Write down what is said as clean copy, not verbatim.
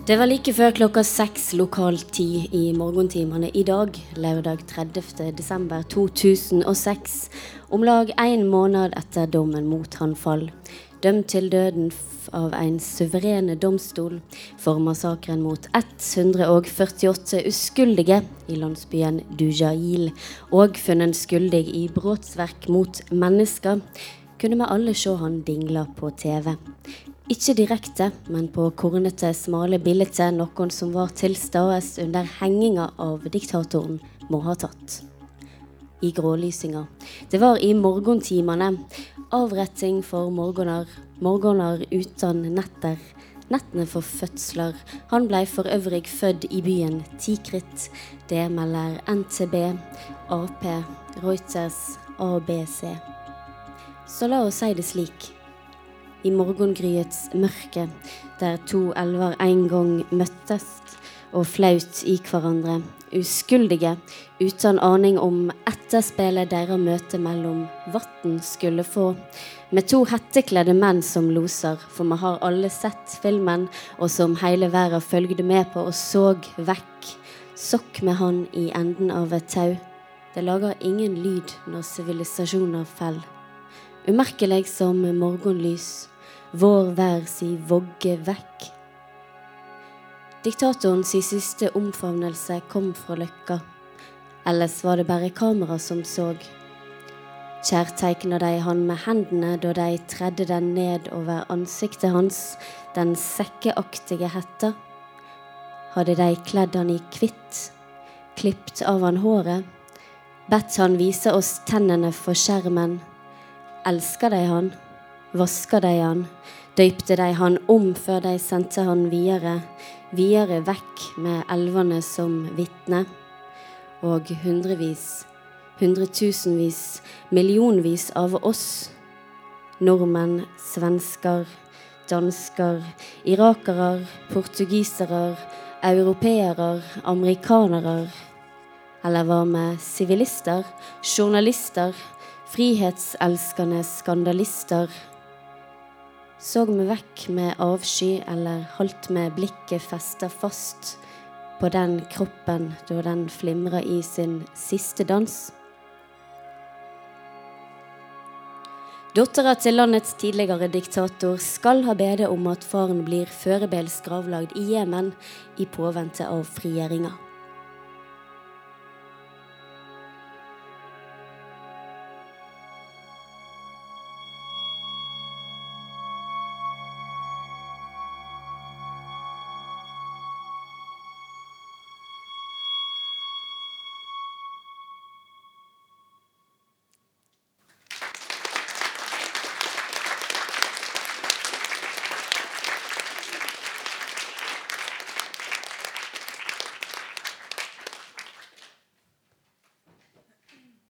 Det var like før klokka 6 lokal tid i morgentimene i dag, lørdag 30. desember 2006, om lag 1 måned etter dommen mot han fall. Dømt til døden av en suverene domstol for massakren mot 148 uskyldige i landsbyen Dujail, og funnet skyldig i brotsverk mot mennesker, kunne vi alle se han dingla på TV. Ikke direkte, men på kornete, smale bilder noen som var til stades under henginga av diktatoren må ha tatt. I grålysinga. Det var i morgentimene. Avretting for morgener uten netter. Nettene for fødsler. Han ble for øvrig født i byen Tikrit. Det melder NTB, AP, Reuters, ABC. Så la oss si det slik. I morgengryets mørke, der 2 elver en gang møttes og flaut i hverandre, uskyldige, uten aning om etterspillet deres møte mellom vatten skulle få, med 2 hettekledde menn som loser, for vi har alle sett filmen, og som hele verden følgde med på og så vekk, sokk med han i enden av et tau. Det lager ingen lyd når sivilisasjoner fell. Umerkelig som morgenlys, vår vær si vogge vekk. Diktatorens siste omfavnelse kom fra Løkka. Ellers var det bare kamera som så. Kjærteikna de han med hendene da de tredde den ned over ansiktet hans, den sekkeaktige hetta. Hadde de kledd han i kvitt, klippt av han håret, bedt han vise oss tennene for skjermen. Elsker de han? Vasker de han? Døypte de han om før de sendte han videre vekk med elvene som vittne? Og hundretusenvis, millionvis av oss, nordmenn, svensker, dansker, irakere, portugisere, europeere, amerikanere, eller hva med sivilister, journalister, frihetselskende skandalister, så vi vekk med avsky eller holdt med blikket festet fast på den kroppen da den flimret i sin siste dans. Dottera til landets tidligere diktator skal ha bedt om at faren blir førebels gravlagd i Jemen i påvente av frigjøringa.